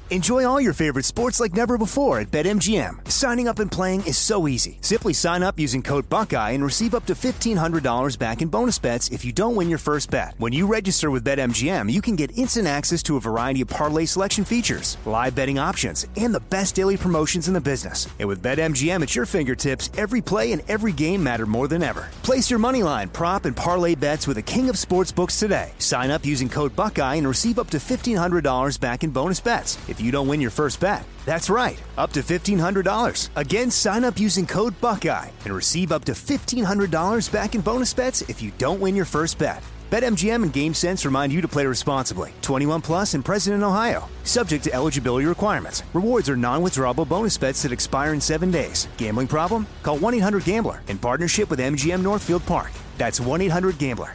Enjoy all your favorite sports like never before at BetMGM. Signing up and playing is so easy. Simply sign up using code Buckeye and receive up to $1,500 back in bonus bets if you don't win your first bet. When you register with BetMGM, you can get instant access to a variety of parlay selection features, live betting options, and the best daily promotions in the business. And with BetMGM at your fingertips, every play and every game matter more than ever. Place your moneyline, prop, and parlay bets with the king of sportsbooks today. Sign up using code Buckeye and receive up to $1,500 back in bonus bets if you don't win your first bet. That's right, up to $1,500. Again, sign up using code Buckeye and receive up to $1,500 back in bonus bets if you don't win your first bet. BetMGM and GameSense remind you to play responsibly. 21 plus and present in Ohio. Subject to eligibility requirements. Rewards are non-withdrawable bonus bets that expire in 7 days. Gambling problem? Call 1-800-GAMBLER in partnership with MGM Northfield Park. That's 1-800-GAMBLER.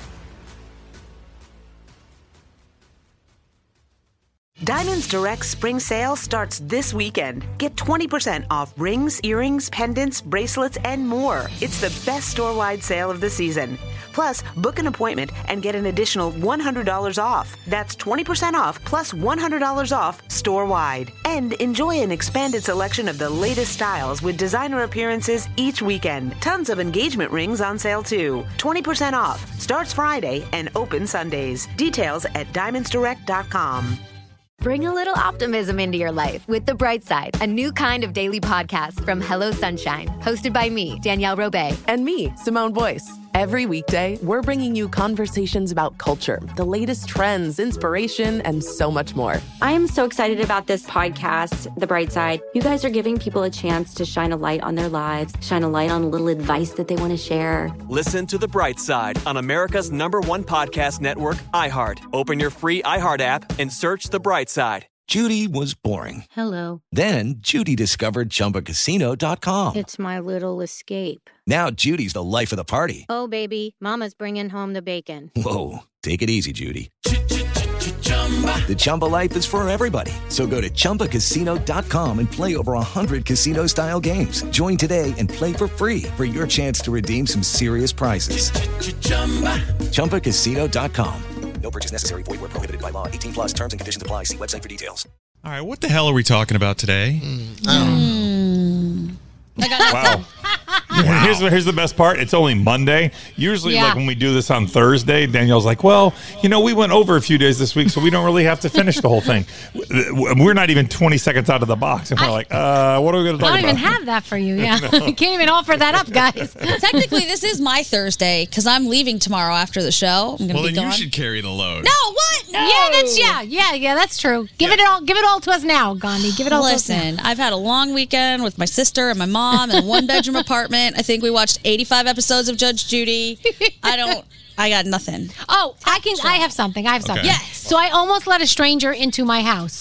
Diamonds Direct Spring Sale starts this weekend. Get 20% off rings, earrings, pendants, bracelets, and more. It's the best store-wide sale of the season. Plus, book an appointment and get an additional $100 off. That's 20% off plus $100 off store-wide. And enjoy an expanded selection of the latest styles with designer appearances each weekend. Tons of engagement rings on sale too. 20% off. Starts Friday and open Sundays. Details at diamondsdirect.com. Bring a little optimism into your life with The Bright Side, a new kind of daily podcast from Hello Sunshine, hosted by me, Danielle Robay. And me, Simone Boyce. Every weekday, we're bringing you conversations about culture, the latest trends, inspiration, and so much more. I am so excited about this podcast, The Bright Side. You guys are giving people a chance to shine a light on their lives, shine a light on a little advice that they want to share. Listen to The Bright Side on America's #1 podcast network, iHeart. Open your free iHeart app and search The Bright Side. Judy was boring. Hello. Then Judy discovered ChumbaCasino.com. It's my little escape. Now Judy's the life of the party. Oh, baby, mama's bringing home the bacon. Whoa, take it easy, Judy. The Chumba life is for everybody. So go to ChumbaCasino.com and play over 100 casino-style games. Join today and play for free for your chance to redeem some serious prizes. ChumbaCasino.com. No purchase necessary. Void where prohibited by law. 18 plus terms and conditions apply. See website for details. All right, what the hell are we talking about today? Wow. Here's the best part. It's only Monday. Usually, like when we do this on Thursday, Danielle's like, well, we went over a few days this week, so we don't really have to finish the whole thing. We're not even 20 seconds out of the box. And we're like, what are we going to talk about? I don't even have that for you, I can't even offer that up, guys. Technically, this is my Thursday because I'm leaving tomorrow after the show. I'm well, then you should carry the load. No, what? No. Yeah, that's true. Give it all to us now, Gandhi. Give it all to us now. Listen, I've had a long weekend with my sister and my mom in a one-bedroom apartment. I think we watched 85 episodes of Judge Judy. I got nothing. Oh, I have something. Okay. Yes. So I almost let a stranger into my house.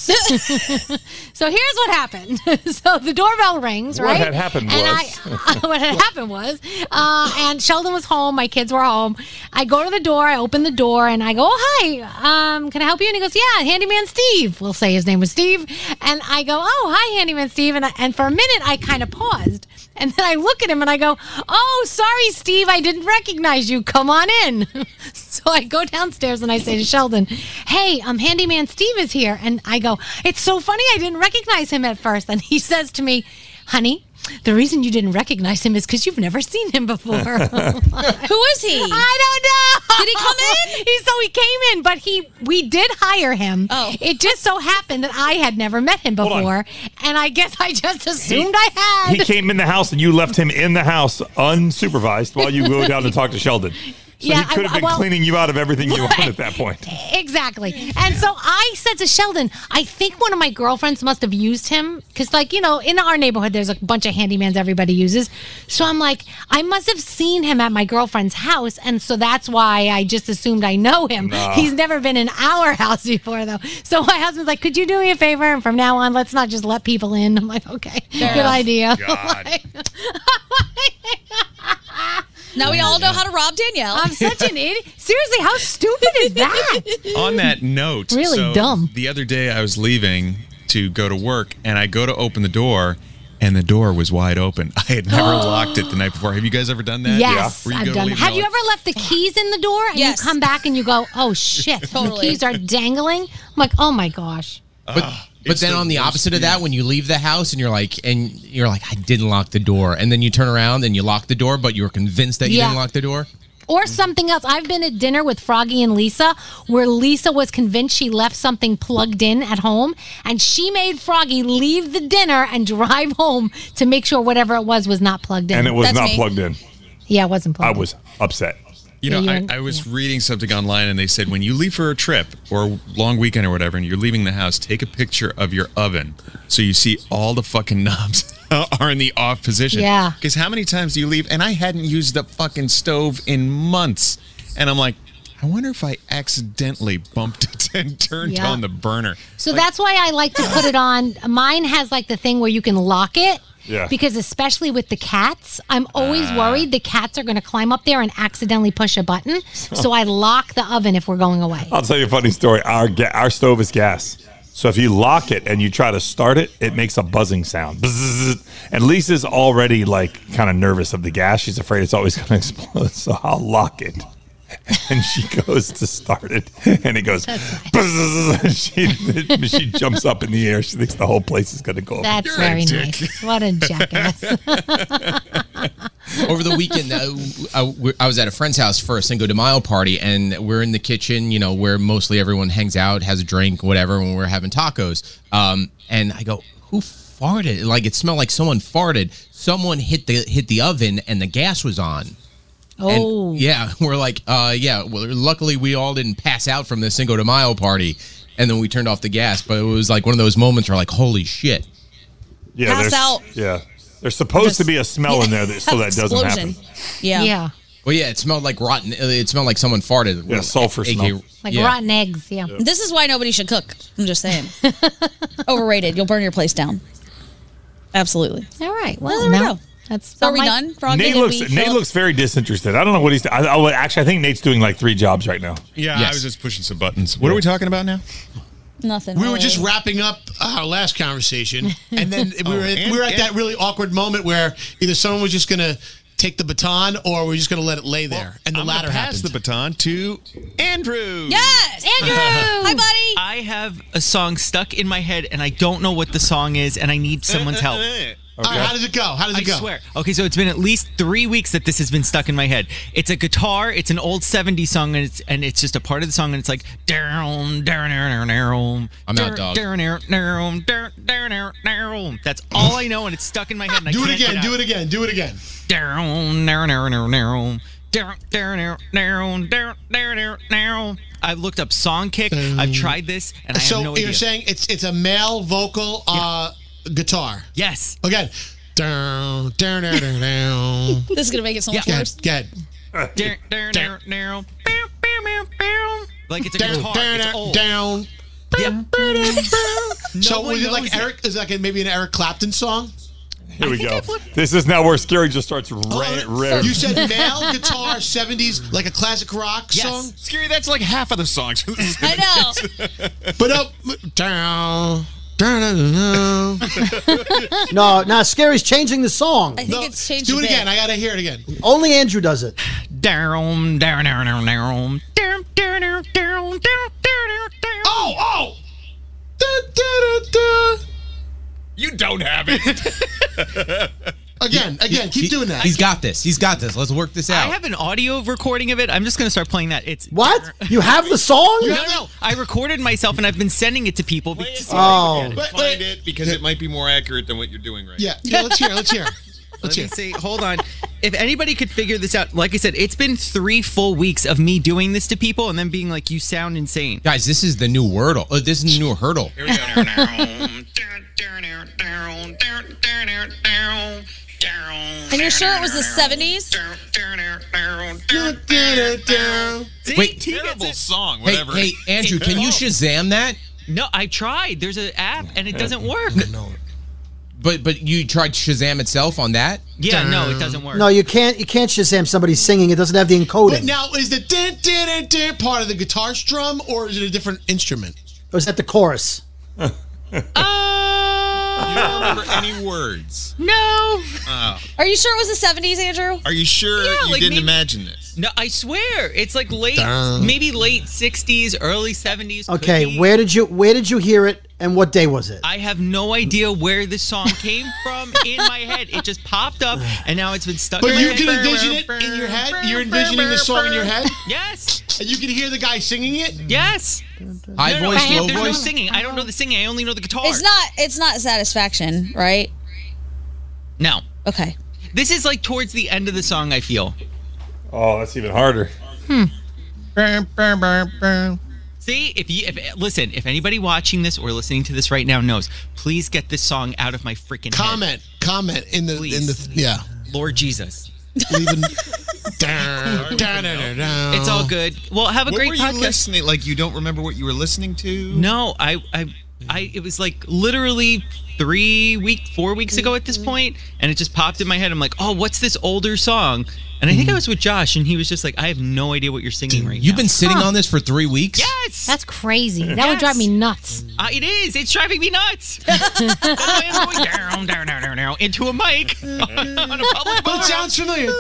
So here's what happened. So the doorbell rings, right? What had happened was, and Sheldon was home. My kids were home. I go to the door. I open the door, and I go, "Oh, hi. Can I help you?" And he goes, "Yeah, Handyman Steve." We'll say his name was Steve. And I go, "Oh, hi, Handyman Steve." And for a minute, I kind of paused. And then I look at him and I go, "Oh, sorry, Steve, I didn't recognize you. Come on in." So I go downstairs and I say to Sheldon, "Hey, Handyman Steve is here." And I go, "It's so funny, I didn't recognize him at first." And he says to me, "Honey, the reason you didn't recognize him is because you've never seen him before." Who is he? I don't know. Did he come in? So he came in, but we did hire him. Oh. It just so happened that I had never met him before, and I guess I just assumed I had. He came in the house and you left him in the house unsupervised while you go down to talk to Sheldon. So he could have been cleaning you out of everything you want at that point. Exactly. And so I said to Sheldon, I think one of my girlfriends must have used him because, in our neighborhood, there's a bunch of handymans everybody uses. So I'm like, I must have seen him at my girlfriend's house, and so that's why I just assumed I know him. No. He's never been in our house before, though. So my husband's like, could you do me a favor? And from now on, let's not just let people in. I'm like, okay, good idea. God. Now we all know how to rob Danielle. I'm such an idiot. Seriously, how stupid is that? On that note, really dumb. The other day I was leaving to go to work, and I go to open the door, and the door was wide open. I had never locked it the night before. Have you guys ever done that? Yes, I've done that. Have you ever left the keys in the door and you come back and you go, oh, shit, totally. The keys are dangling? I'm like, oh, my gosh. But then on the opposite of that, when you leave the house and you're like, I didn't lock the door, and then you turn around and you lock the door, but you were convinced that you didn't lock the door. Or something else. I've been at dinner with Froggy and Lisa where Lisa was convinced she left something plugged in at home, and she made Froggy leave the dinner and drive home to make sure whatever it was not plugged in. And it was not plugged in. Yeah, it wasn't plugged in. I was upset. You know, I was reading something online, and they said when you leave for a trip or a long weekend or whatever, and you're leaving the house, take a picture of your oven so you see all the fucking knobs are in the off position. Yeah. Because how many times do you leave? And I hadn't used the fucking stove in months. And I'm like, I wonder if I accidentally bumped it and turned on the burner. So that's why I like to put it on. Mine has like the thing where you can lock it. Yeah. Because especially with the cats, I'm always worried the cats are going to climb up there and accidentally push a button. So I lock the oven if we're going away. I'll tell you a funny story. Our stove is gas. So if you lock it and you try to start it, it makes a buzzing sound. Bzzz. And Lisa's already like kind of nervous of the gas. She's afraid it's always going to explode. So I'll lock it. And she goes to start it, and it goes. She jumps up in the air. She thinks the whole place is going to go up. That's very nice. What a jackass! Over the weekend, I was at a friend's house for a Cinco de Mayo party, and we're in the kitchen, where mostly everyone hangs out, has a drink, whatever, when we're having tacos. And I go, "Who farted?" Like it smelled like someone farted. Someone hit the oven, and the gas was on. Oh. And we're like, well, luckily we all didn't pass out from the Cinco de Mayo party, and then we turned off the gas, but it was like one of those moments where like, holy shit. Yeah, pass out. Yeah. There's supposed to be a smell in there so that doesn't happen. Yeah. Well, yeah, it smelled like rotten. It smelled like someone farted. Yeah, sulfur smell. Like rotten eggs, yeah. This is why nobody should cook. I'm just saying. Overrated. You'll burn your place down. Absolutely. All right. Well, there we go. That's so are we done? Nate looks very disinterested. I don't know what he's. Actually, I think Nate's doing like 3 jobs right now. Yeah, I was just pushing some buttons. What are we talking about now? Nothing. We were just wrapping up our last conversation, and then we were at that really awkward moment where either someone was just going to take the baton, or we're just going to let it lay there, and the latter happened. Pass the baton to Andrew. Yes, Andrew. Hi, buddy. I have a song stuck in my head, and I don't know what the song is, and I need someone's help. Okay. How does it go? I swear. Okay, so it's been at least 3 weeks that this has been stuck in my head. It's a guitar. It's an old 70s song, and it's just a part of the song, and it's like down. I'm out, dog. That's all I know, and it's stuck in my head. And Do it again. Do it again. Do it again. I've looked up song kick. I've tried this, and I have no idea. So you're saying it's a male vocal guitar? Yes. Again. Down. This is gonna make it so much worse. Get. Like it's a guitar. It's old. Down. Yeah. So was it like Eric? Is it like maybe an Eric Clapton song? Here we go. This is now where Scary just starts You said male guitar 70s, like a classic rock song? Scary, that's like half of the songs. I know. But down. No, Scary's changing the song. I think it's changed. Do it again. I gotta hear it again. Only Andrew does it. Oh! You don't have it. Again, keep doing that. He's got this. Let's work this out. I have an audio recording of it. I'm just going to start playing that. It's what? You have the song? No. I recorded myself, and I've been sending it to people. Find it because it might be more accurate than what you're doing right now. Yeah, let's hear. Let me see. Hold on. If anybody could figure this out, like I said, it's been 3 full weeks of me doing this to people and then being like, you sound insane. Guys, this is the new Wordle. This is the new hurdle. Here we go. And you're sure it was the 70s? Wait, terrible song. Whatever. Hey, Andrew, can you Shazam that? No, I tried. There's an app and it doesn't work. No. But you tried Shazam itself on that? Yeah, no, it doesn't work. No, you can't Shazam somebody singing. It doesn't have the encoding. But now, is the din part of the guitar strum, or is it a different instrument? Or is that the chorus? You don't remember any words? No. Are you sure it was the 70s, Andrew? Are you sure you didn't imagine this? No, I swear. It's like maybe late 60s, early 70s. Okay, where did you hear it And what day was it? I have no idea where this song came from in my head. It just popped up, and now it's been stuck in my head. But you can envision it in your head? You're envisioning the song in your head? Yes. And you can hear the guy singing it? Yes. High voice, low there's no voice? singing. I don't know the singing. I only know the guitar. It's not Satisfaction, right? No. Okay. This is like towards the end of the song, I feel. Oh, that's even harder. See, if anybody watching this or listening to this right now knows, please get this song out of my freaking head. Comment in the yeah. Lord Jesus. It's all good. Well, have a great What were podcast. you listening? Like you don't remember what you were listening to? No, I it was like literally 4 weeks ago at this point, and it just popped in my head. I'm like, oh, what's this older song? And I think I was with Josh, and he was just like, I have no idea what you're singing right now. You've been sitting on this for 3 weeks? Yes! That's crazy. That would drive me nuts. It is. It's driving me nuts. I'm going down into a mic on a public But it sounds familiar.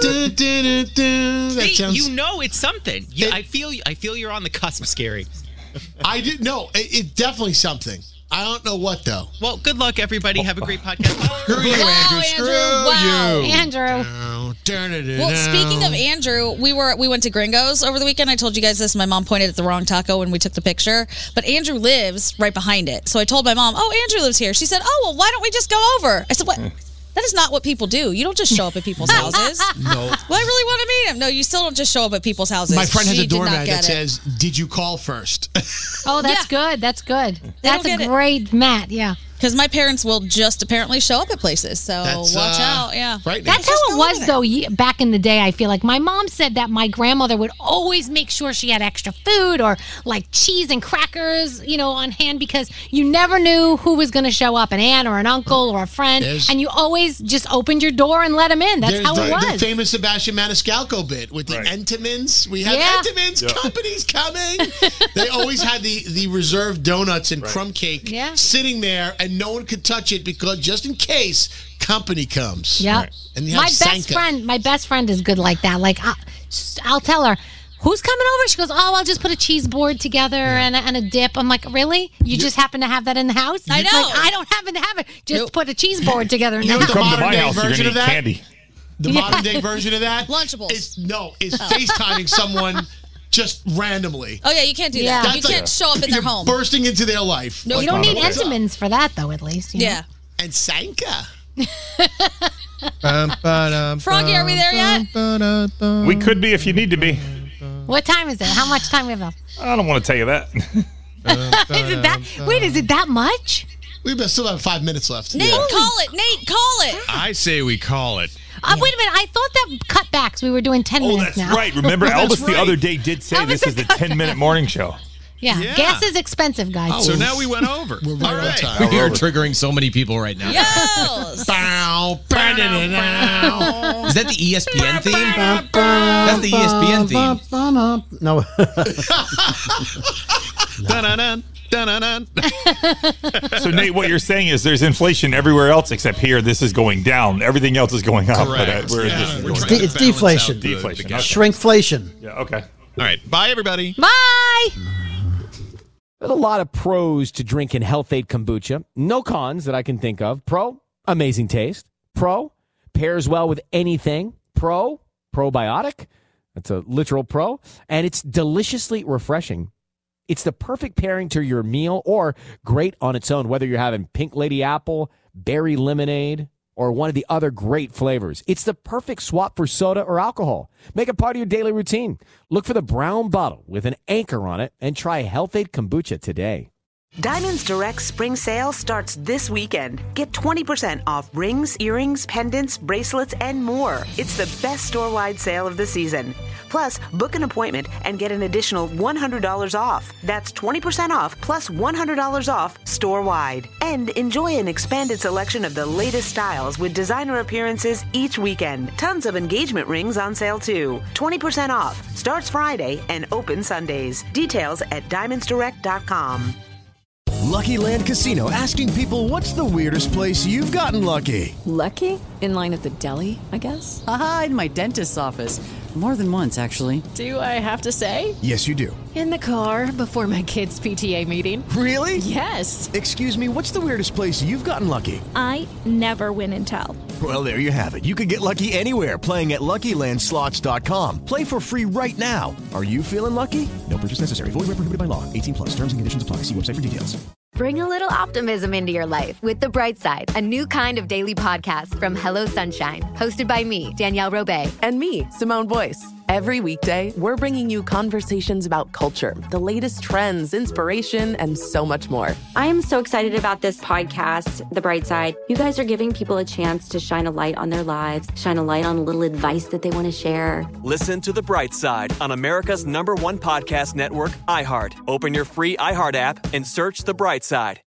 You know it's something. I feel you're on the cusp, Scary. I didn't know. It's definitely something. I don't know what, though. Well, good luck, everybody. Have a great podcast. Screw you, Andrew. Screw you. Andrew. Well, speaking of Andrew, we went to Gringo's over the weekend. I told you guys this. My mom pointed at the wrong taco when we took the picture, but Andrew lives right behind it. So I told my mom, "Oh, Andrew lives here." She said, "Oh, well, why don't we just go over?" I said, "What? That is not what people do. You don't just show up at people's houses." No. Well, I really want to meet him. No, you still don't just show up at people's houses. My friend has She a did not doormat get that it. says, "Did you call first?" Oh, that's good. That's good. That's don't a get it. great mat. Yeah. Because my parents will just apparently show up at places. So That's, watch out. Yeah. Right. That's how it was, though, back in the day, I feel like. My mom said that my grandmother would always make sure she had extra food or, like, cheese and crackers, on hand because you never knew who was going to show up, an aunt or an uncle or a friend. And you always just opened your door and let them in. That's how it was. The famous Sebastian Maniscalco bit with the Entenmann's. We have Entenmann's companies coming. They always had the reserved donuts and crumb cake sitting there, and no one could touch it because just in case company comes. Yeah. And you have my best friend is good like that. Like I'll tell her, who's coming over? She goes, oh, I'll just put a cheese board together and a dip. I'm like, really? You just happen to have that in the house? I know. Like, I don't happen to have it. Just put a cheese board together. You know what the Come to my modern day house, you're version going of to eat that? candy. The modern day version of that? Lunchables. Is FaceTiming someone just randomly. Oh, yeah, you can't do that. You can't show up in their You're home. Bursting into their life. No, you don't need Entenmann's for that, though, at least. Yeah. And Sanka. Froggy, are we there yet? We could be if you need to be. What time is it? How much time we have left? I don't want to tell you that. Is it that? Wait, is it that much? We still have 5 minutes left. Nate, call it. Nate, call it. I say we call it. Wait a minute. I thought that cut backs. We were doing 10 minutes now. Right. Remember, Elvis the other day did say this is the 10-minute morning show. Yeah. Gas is expensive, guys. So now we went over. We're right on time. You're triggering so many people right now. Yes. Is that the ESPN theme? That's the ESPN theme. No. Dun-dun-dun, dun-dun-dun. So, Nate, what you're saying is there's inflation everywhere else except here. This is going down. Everything else is going up. Correct. It's deflation. Deflation. Okay. Shrinkflation. Yeah, okay. All right. Bye, everybody. Bye. There's a lot of pros to drinking Health-Ade kombucha. No cons that I can think of. Pro, amazing taste. Pro, pairs well with anything. Pro, probiotic. That's a literal pro. And it's deliciously refreshing. It's the perfect pairing to your meal or great on its own, whether you're having pink lady apple, berry lemonade, or one of the other great flavors. It's the perfect swap for soda or alcohol. Make it part of your daily routine. Look for the brown bottle with an anchor on it and try Health-Ade kombucha today. Diamonds Direct spring sale starts this weekend. Get 20% off rings, earrings, pendants, bracelets, and more. It's the best store-wide sale of the season. Plus, book an appointment and get an additional $100 off. That's 20% off plus $100 off store-wide. And enjoy an expanded selection of the latest styles with designer appearances each weekend. Tons of engagement rings on sale too. 20% off. Starts Friday and open Sundays. Details at diamondsdirect.com. Lucky Land Casino, asking people, what's the weirdest place you've gotten lucky? Lucky? In line at the deli, I guess? Aha, in my dentist's office. More than once, actually. Do I have to say? Yes, you do. In the car before my kids' PTA meeting. Really? Yes. Excuse me, what's the weirdest place you've gotten lucky? I never win and tell. Well, there you have it. You can get lucky anywhere, playing at LuckyLandSlots.com. Play for free right now. Are you feeling lucky? No purchase necessary. Void where prohibited by law. 18 plus. Terms and conditions apply. See website for details. Bring a little optimism into your life with The Bright Side, a new kind of daily podcast from Hello Sunshine, hosted by me, Danielle Robay. And me, Simone Boyce. Every weekday, we're bringing you conversations about culture, the latest trends, inspiration, and so much more. I am so excited about this podcast, The Bright Side. You guys are giving people a chance to shine a light on their lives, shine a light on a little advice that they want to share. Listen to The Bright Side on America's #1 podcast network, iHeart. Open your free iHeart app and search The Bright Side.